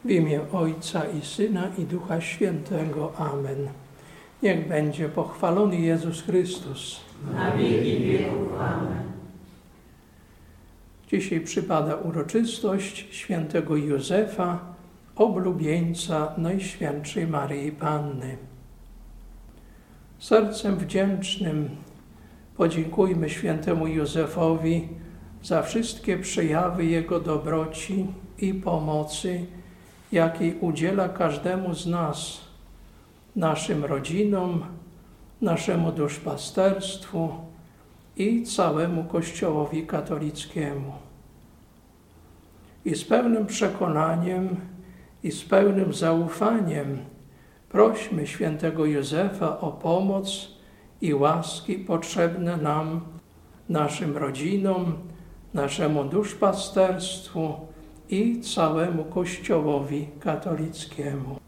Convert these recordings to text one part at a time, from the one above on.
W imię Ojca i Syna i Ducha Świętego. Amen. Niech będzie pochwalony Jezus Chrystus. Na wieki wieków. Amen. Dzisiaj przypada uroczystość świętego Józefa, oblubieńca Najświętszej Maryi Panny. Sercem wdzięcznym podziękujmy świętemu Józefowi za wszystkie przejawy jego dobroci i pomocy, jakiej udziela każdemu z nas, naszym rodzinom, naszemu duszpasterstwu i całemu Kościołowi katolickiemu. I z pełnym przekonaniem i z pełnym zaufaniem prośmy świętego Józefa o pomoc i łaski potrzebne nam, naszym rodzinom, naszemu duszpasterstwu i całemu Kościołowi katolickiemu.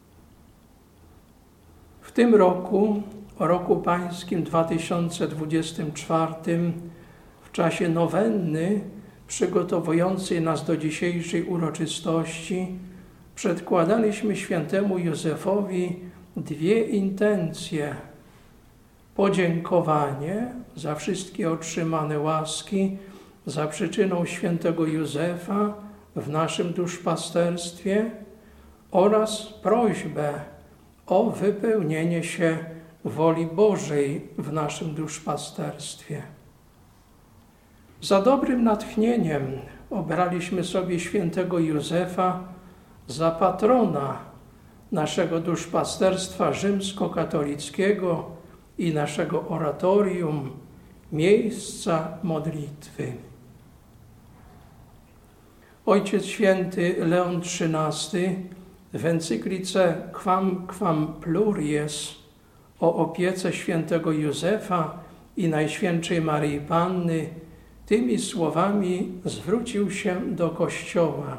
W tym roku, roku pańskim 2024, w czasie nowenny przygotowującej nas do dzisiejszej uroczystości, przedkładaliśmy świętemu Józefowi dwie intencje. Podziękowanie za wszystkie otrzymane łaski za przyczyną świętego Józefa w naszym duszpasterstwie oraz prośbę o wypełnienie się woli Bożej w naszym duszpasterstwie. Za dobrym natchnieniem obraliśmy sobie świętego Józefa za patrona naszego duszpasterstwa rzymskokatolickiego i naszego oratorium, miejsca modlitwy. Ojciec Święty Leon XIII w encyklice Quam Pluries o opiece świętego Józefa i Najświętszej Maryi Panny tymi słowami zwrócił się do Kościoła.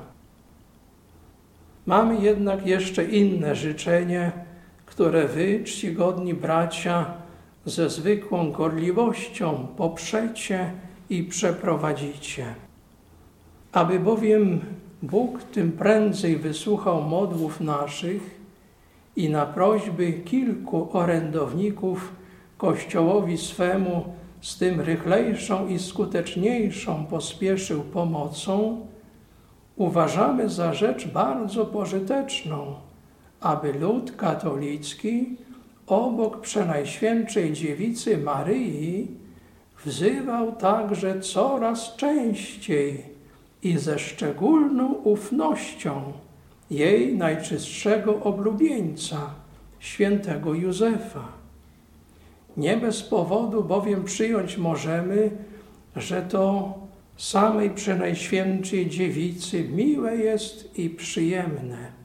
Mamy jednak jeszcze inne życzenie, które wy, czcigodni bracia, ze zwykłą gorliwością poprzecie i przeprowadzicie. Aby bowiem Bóg tym prędzej wysłuchał modłów naszych i na prośby kilku orędowników Kościołowi swemu z tym rychlejszą i skuteczniejszą pospieszył pomocą, uważamy za rzecz bardzo pożyteczną, aby lud katolicki obok Przenajświętszej Dziewicy Maryi wzywał także coraz częściej i ze szczególną ufnością jej najczystszego oblubieńca, świętego Józefa. Nie bez powodu bowiem przyjąć możemy, że to samej Przenajświętszej Dziewicy miłe jest i przyjemne.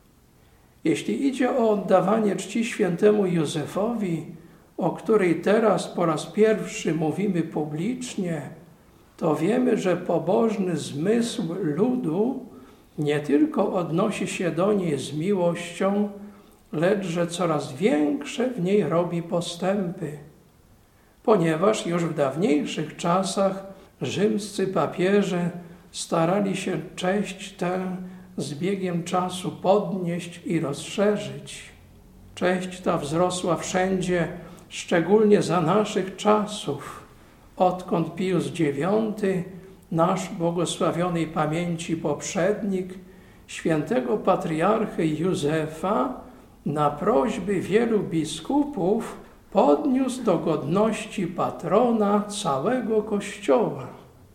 Jeśli idzie o oddawanie czci świętemu Józefowi, o której teraz po raz pierwszy mówimy publicznie, to wiemy, że pobożny zmysł ludu nie tylko odnosi się do niej z miłością, lecz że coraz większe w niej robi postępy, ponieważ już w dawniejszych czasach rzymscy papieże starali się cześć tę z biegiem czasu podnieść i rozszerzyć. Cześć ta wzrosła wszędzie, szczególnie za naszych czasów, odkąd Pius IX, nasz błogosławionej pamięci poprzednik, świętego patriarchy Józefa na prośby wielu biskupów podniósł do godności patrona całego Kościoła.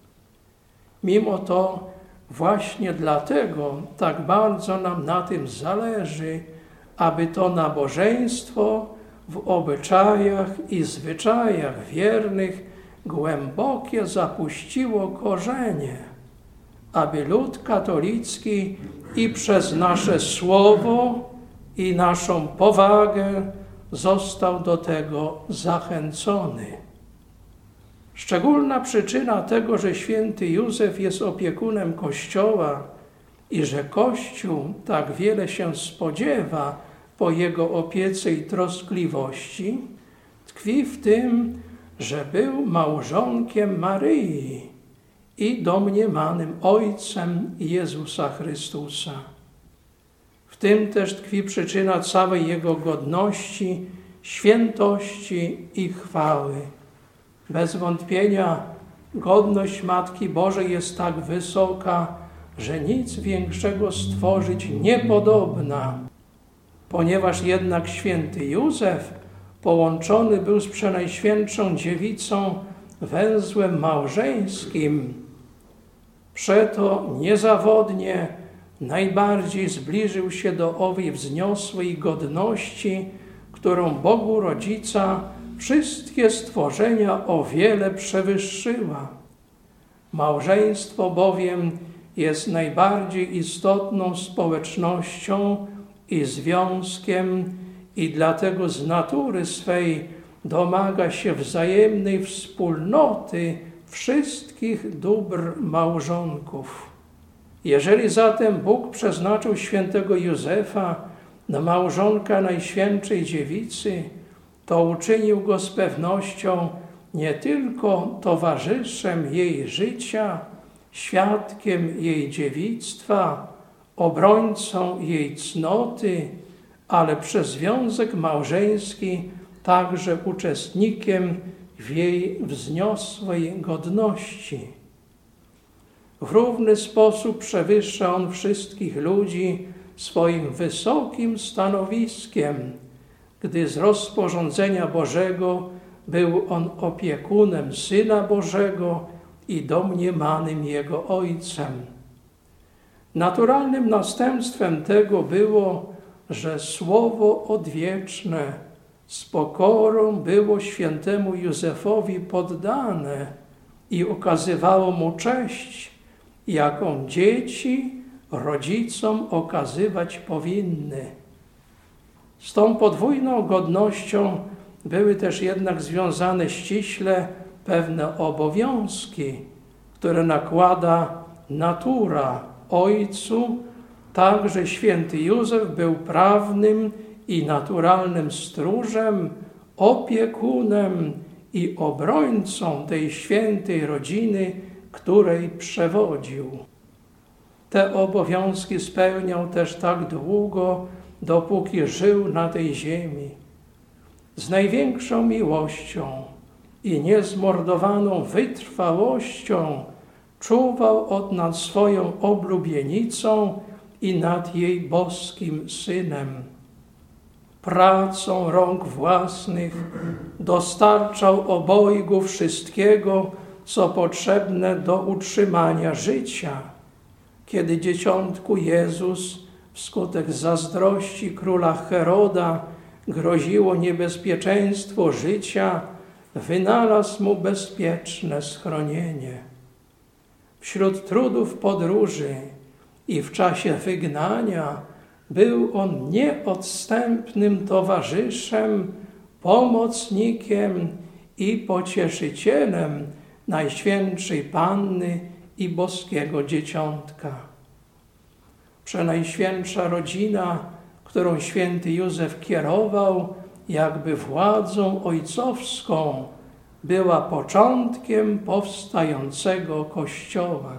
Mimo to właśnie dlatego tak bardzo nam na tym zależy, aby to nabożeństwo w obyczajach i zwyczajach wiernych głębokie zapuściło korzenie, aby lud katolicki i przez nasze słowo i naszą powagę został do tego zachęcony. Szczególna przyczyna tego, że święty Józef jest opiekunem Kościoła i że Kościół tak wiele się spodziewa po jego opiece i troskliwości, tkwi w tym, że był małżonkiem Maryi i domniemanym ojcem Jezusa Chrystusa. W tym też tkwi przyczyna całej Jego godności, świętości i chwały. Bez wątpienia godność Matki Bożej jest tak wysoka, że nic większego stworzyć niepodobna. Ponieważ jednak święty Józef połączony był z Przenajświętszą Dziewicą węzłem małżeńskim, przeto niezawodnie najbardziej zbliżył się do owej wzniosłej godności, którą Bogu Rodzica wszystkie stworzenia o wiele przewyższyła. Małżeństwo bowiem jest najbardziej istotną społecznością i związkiem i dlatego z natury swej domaga się wzajemnej wspólnoty wszystkich dóbr małżonków. Jeżeli zatem Bóg przeznaczył świętego Józefa na małżonka Najświętszej Dziewicy, to uczynił go z pewnością nie tylko towarzyszem jej życia, świadkiem jej dziewictwa, obrońcą jej cnoty, ale przez związek małżeński także uczestnikiem w jej wzniosłej godności. W równy sposób przewyższa on wszystkich ludzi swoim wysokim stanowiskiem, gdy z rozporządzenia Bożego był on opiekunem Syna Bożego i domniemanym Jego Ojcem. Naturalnym następstwem tego było, że Słowo Odwieczne z pokorą było świętemu Józefowi poddane i okazywało mu cześć, jaką dzieci rodzicom okazywać powinny. Z tą podwójną godnością były też jednak związane ściśle pewne obowiązki, które nakłada natura ojcu. Także święty Józef był prawnym i naturalnym stróżem, opiekunem i obrońcą tej świętej rodziny, której przewodził. Te obowiązki spełniał też tak długo, dopóki żył na tej ziemi. Z największą miłością i niezmordowaną wytrwałością czuwał nad swoją oblubienicą i nad jej boskim Synem. Pracą rąk własnych dostarczał obojgu wszystkiego, co potrzebne do utrzymania życia. Kiedy dzieciątku Jezus wskutek zazdrości króla Heroda groziło niebezpieczeństwo życia, wynalazł mu bezpieczne schronienie. Wśród trudów podróży i w czasie wygnania był on nieodstępnym towarzyszem, pomocnikiem i pocieszycielem Najświętszej Panny i boskiego Dzieciątka. Przenajświętsza rodzina, którą święty Józef kierował jakby władzą ojcowską, była początkiem powstającego Kościoła.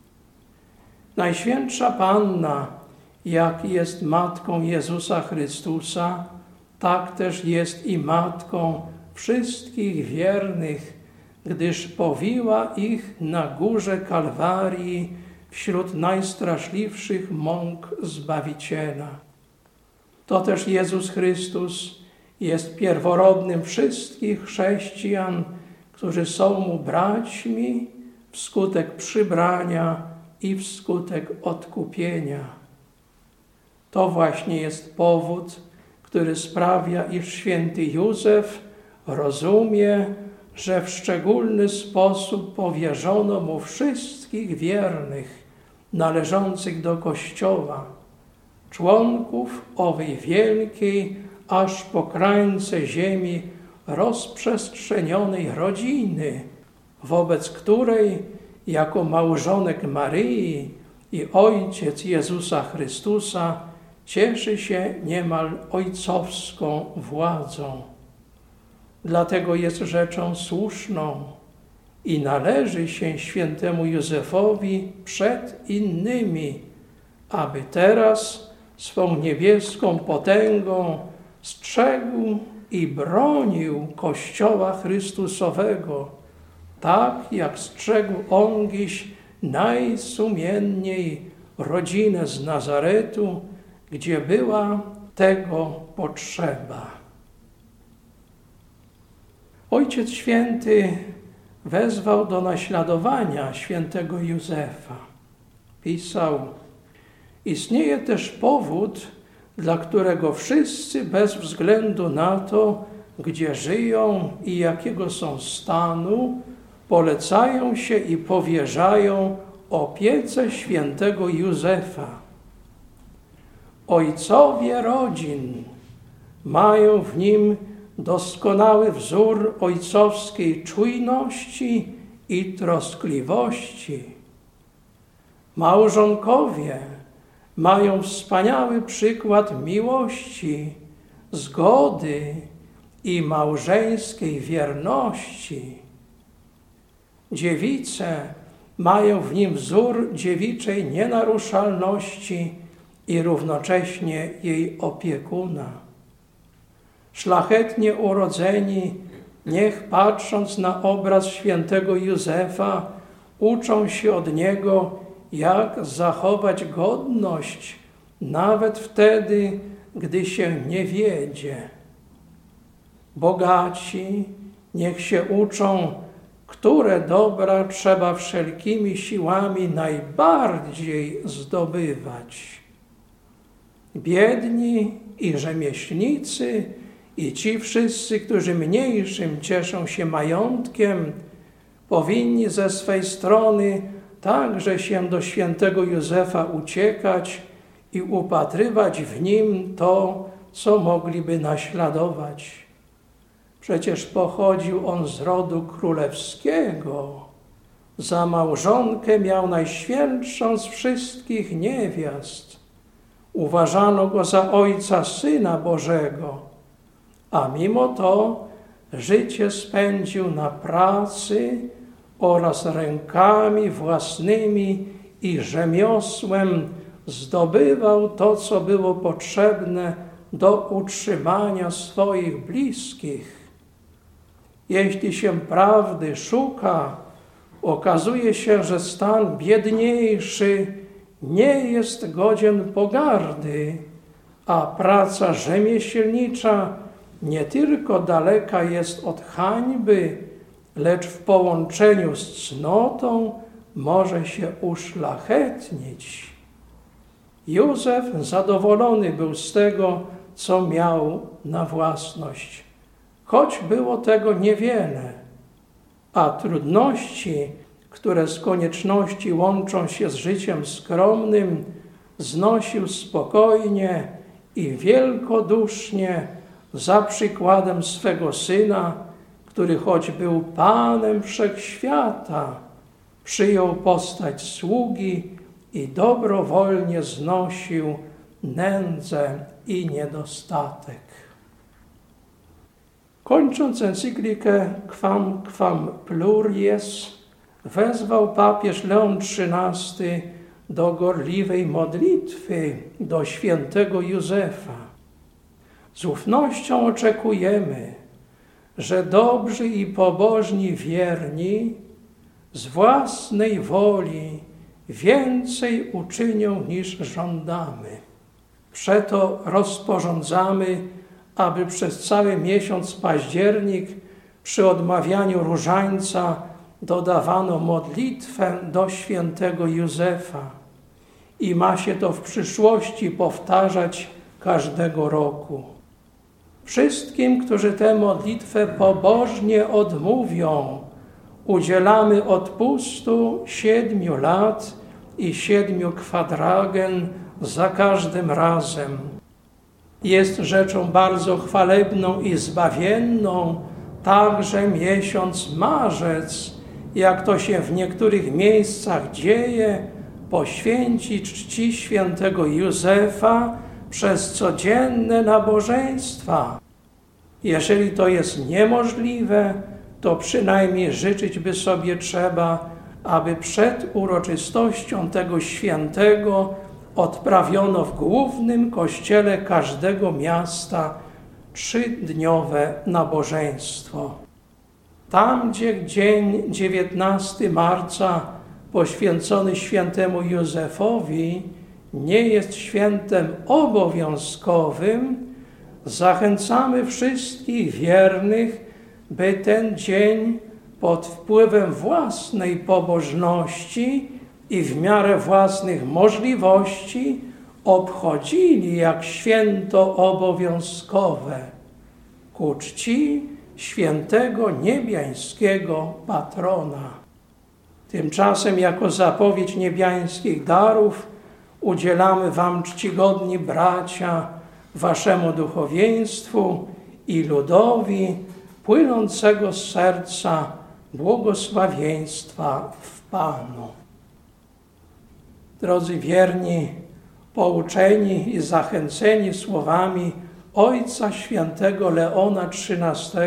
Najświętsza Panna, jak jest Matką Jezusa Chrystusa, tak też jest i Matką wszystkich wiernych, gdyż powiła ich na górze Kalwarii wśród najstraszliwszych mąk Zbawiciela. To też Jezus Chrystus jest pierworodnym wszystkich chrześcijan, którzy są Mu braćmi wskutek przybrania i wskutek odkupienia. To właśnie jest powód, który sprawia, iż święty Józef rozumie, że w szczególny sposób powierzono mu wszystkich wiernych należących do Kościoła, członków owej wielkiej, aż po krańce ziemi rozprzestrzenionej rodziny, wobec której jako małżonek Maryi i ojciec Jezusa Chrystusa cieszy się niemal ojcowską władzą. Dlatego jest rzeczą słuszną i należy się świętemu Józefowi przed innymi, aby teraz swą niebieską potęgą strzegł i bronił Kościoła Chrystusowego, tak jak strzegł ongiś najsumienniej rodzinę z Nazaretu, gdzie była tego potrzeba. Ojciec Święty wezwał do naśladowania świętego Józefa. Pisał: istnieje też powód, dla którego wszyscy bez względu na to, gdzie żyją i jakiego są stanu, polecają się i powierzają opiece świętego Józefa. Ojcowie rodzin mają w nim doskonały wzór ojcowskiej czujności i troskliwości. Małżonkowie mają wspaniały przykład miłości, zgody i małżeńskiej wierności. Dziewice mają w nim wzór dziewiczej nienaruszalności i równocześnie jej opiekuna. Szlachetnie urodzeni, niech patrząc na obraz świętego Józefa, uczą się od niego, jak zachować godność, nawet wtedy, gdy się nie wiedzie. Bogaci niech się uczą, które dobra trzeba wszelkimi siłami najbardziej zdobywać. Biedni i rzemieślnicy i ci wszyscy, którzy mniejszym cieszą się majątkiem, powinni ze swej strony także się do świętego Józefa uciekać i upatrywać w nim to, co mogliby naśladować. Przecież pochodził on z rodu królewskiego. Za małżonkę miał najświętszą z wszystkich niewiast. Uważano go za ojca Syna Bożego, a mimo to życie spędził na pracy oraz rękami własnymi i rzemiosłem zdobywał to, co było potrzebne do utrzymania swoich bliskich. Jeśli się prawdy szuka, okazuje się, że stan biedniejszy nie jest godzien pogardy, a praca rzemieślnicza nie tylko daleka jest od hańby, lecz w połączeniu z cnotą może się uszlachetnić. Józef zadowolony był z tego, co miał na własność, choć było tego niewiele, a trudności, które z konieczności łączą się z życiem skromnym, znosił spokojnie i wielkodusznie za przykładem swego Syna, który choć był Panem Wszechświata, przyjął postać sługi i dobrowolnie znosił nędzę i niedostatek. Kończąc encyklikę Quam Pluries, wezwał papież Leon XIII do gorliwej modlitwy do świętego Józefa. Z ufnością oczekujemy, że dobrzy i pobożni wierni z własnej woli więcej uczynią niż żądamy. Przeto rozporządzamy, aby przez cały miesiąc październik przy odmawianiu różańca dodawano modlitwę do świętego Józefa i ma się to w przyszłości powtarzać każdego roku. Wszystkim, którzy tę modlitwę pobożnie odmówią, udzielamy odpustu 7 lat i 7 kwadragen za każdym razem. Jest rzeczą bardzo chwalebną i zbawienną także miesiąc marzec, jak to się w niektórych miejscach dzieje, poświęcić czci świętego Józefa przez codzienne nabożeństwa. Jeżeli to jest niemożliwe, to przynajmniej życzyć by sobie trzeba, aby przed uroczystością tego świętego odprawiono w głównym kościele każdego miasta 3-dniowe nabożeństwo. Tam, gdzie dzień 19 marca poświęcony świętemu Józefowi nie jest świętem obowiązkowym, zachęcamy wszystkich wiernych, by ten dzień pod wpływem własnej pobożności i w miarę własnych możliwości obchodzili jak święto obowiązkowe ku czci świętego niebiańskiego patrona. Tymczasem jako zapowiedź niebiańskich darów udzielamy wam, czcigodni bracia, waszemu duchowieństwu i ludowi płynącego z serca błogosławieństwa w Panu. Drodzy wierni, pouczeni i zachęceni słowami Ojca Świętego Leona XIII,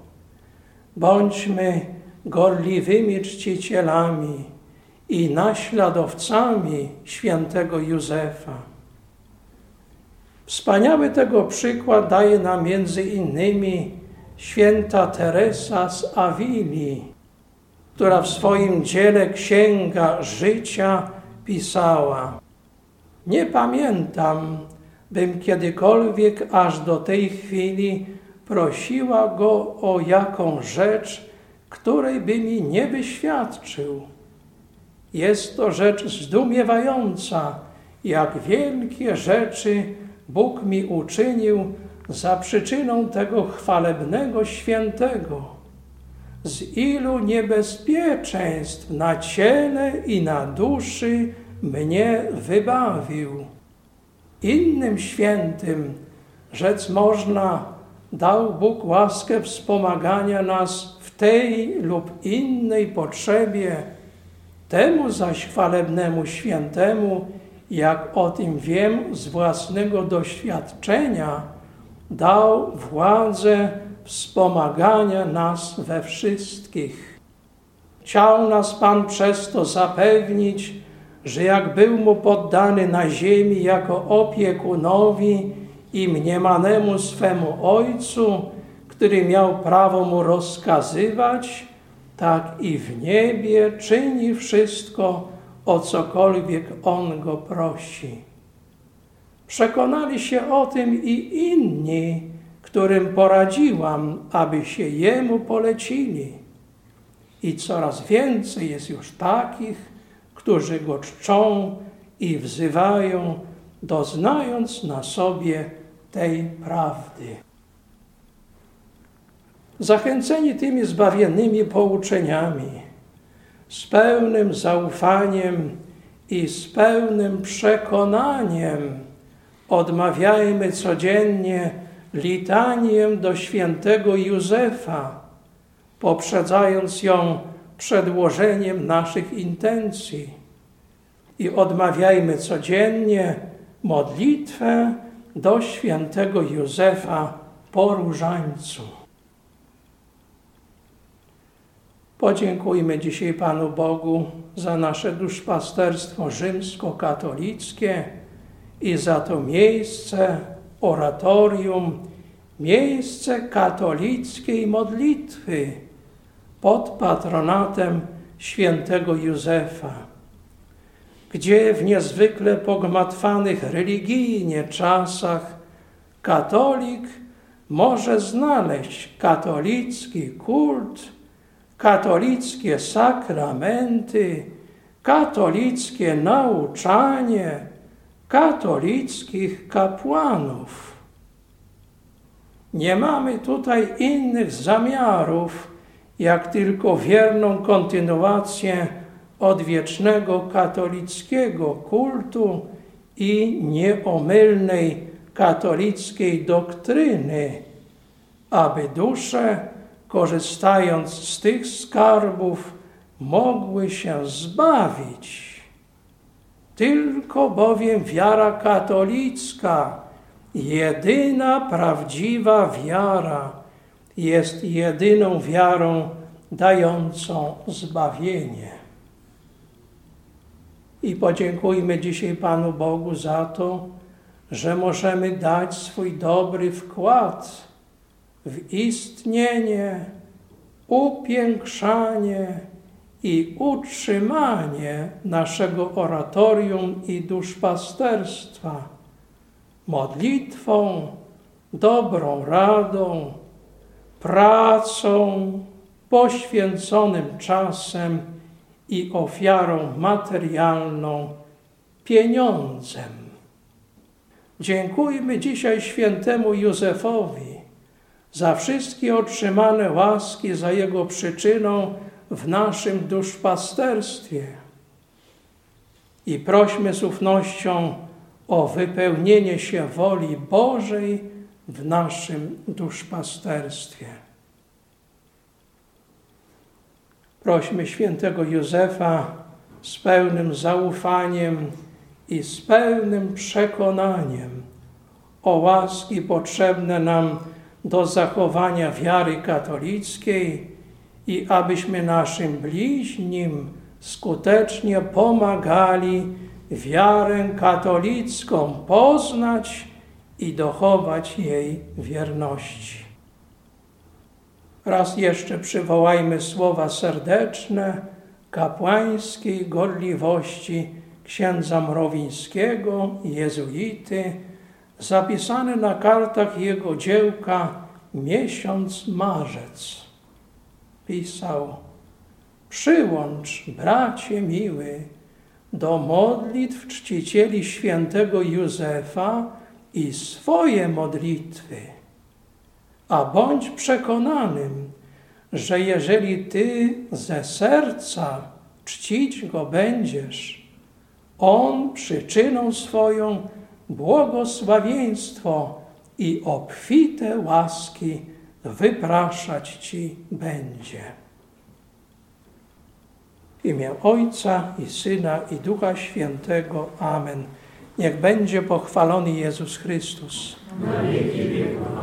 bądźmy gorliwymi czcicielami i naśladowcami świętego Józefa. Wspaniały tego przykład daje nam między innymi święta Teresa z Awili, która w swoim dziele Księga Życia pisała: nie pamiętam, bym kiedykolwiek aż do tej chwili prosiła go o jaką rzecz, której by mi nie wyświadczył. Jest to rzecz zdumiewająca, jak wielkie rzeczy Bóg mi uczynił za przyczyną tego chwalebnego świętego. Z ilu niebezpieczeństw na ciele i na duszy mnie wybawił. Innym świętym, rzec można, dał Bóg łaskę wspomagania nas w tej lub innej potrzebie. Temu zaś chwalebnemu świętemu, jak o tym wiem z własnego doświadczenia, dał władzę wspomagania nas we wszystkich. Chciał nas Pan przez to zapewnić, że jak był mu poddany na ziemi jako opiekunowi i mniemanemu swemu ojcu, który miał prawo mu rozkazywać, tak i w niebie czyni wszystko, o cokolwiek on go prosi. Przekonali się o tym i inni, którym poradziłam, aby się jemu polecili. I coraz więcej jest już takich, którzy go czczą i wzywają, doznając na sobie tej prawdy. Zachęceni tymi zbawiennymi pouczeniami, z pełnym zaufaniem i z pełnym przekonaniem odmawiajmy codziennie litanię do świętego Józefa, poprzedzając ją przedłożeniem naszych intencji, i odmawiajmy codziennie modlitwę do świętego Józefa po różańcu. Podziękujmy dzisiaj Panu Bogu za nasze duszpasterstwo rzymskokatolickie i za to miejsce, oratorium, miejsce katolickiej modlitwy pod patronatem świętego Józefa, gdzie w niezwykle pogmatwanych religijnie czasach katolik może znaleźć katolicki kult, katolickie sakramenty, katolickie nauczanie, katolickich kapłanów. Nie mamy tutaj innych zamiarów, jak tylko wierną kontynuację odwiecznego katolickiego kultu i nieomylnej katolickiej doktryny, aby dusze, korzystając z tych skarbów, mogły się zbawić. Tylko bowiem wiara katolicka, jedyna prawdziwa wiara, jest jedyną wiarą dającą zbawienie. I podziękujmy dzisiaj Panu Bogu za to, że możemy dać swój dobry wkład w istnienie, upiększanie i utrzymanie naszego oratorium i duszpasterstwa modlitwą, dobrą radą, pracą, poświęconym czasem i ofiarą materialną, pieniądzem. Dziękujmy dzisiaj świętemu Józefowi za wszystkie otrzymane łaski, za jego przyczyną w naszym duszpasterstwie. I prośmy z ufnością o wypełnienie się woli Bożej w naszym duszpasterstwie. Prośmy świętego Józefa z pełnym zaufaniem i z pełnym przekonaniem o łaski potrzebne nam do zachowania wiary katolickiej i abyśmy naszym bliźnim skutecznie pomagali wiarę katolicką poznać i dochować jej wierności. Raz jeszcze przywołajmy słowa serdeczne, kapłańskiej gorliwości księdza Mrowińskiego, jezuity, zapisane na kartach jego dziełka Miesiąc Marzec. Pisał: przyłącz, bracie miły, do modlitw czcicieli świętego Józefa i swoje modlitwy, a bądź przekonanym, że jeżeli ty ze serca czcić go będziesz, on przyczyną swoją błogosławieństwo i obfite łaski wypraszać ci będzie. W imię Ojca i Syna i Ducha Świętego. Amen. Niech będzie pochwalony Jezus Chrystus. Na wieki wieków.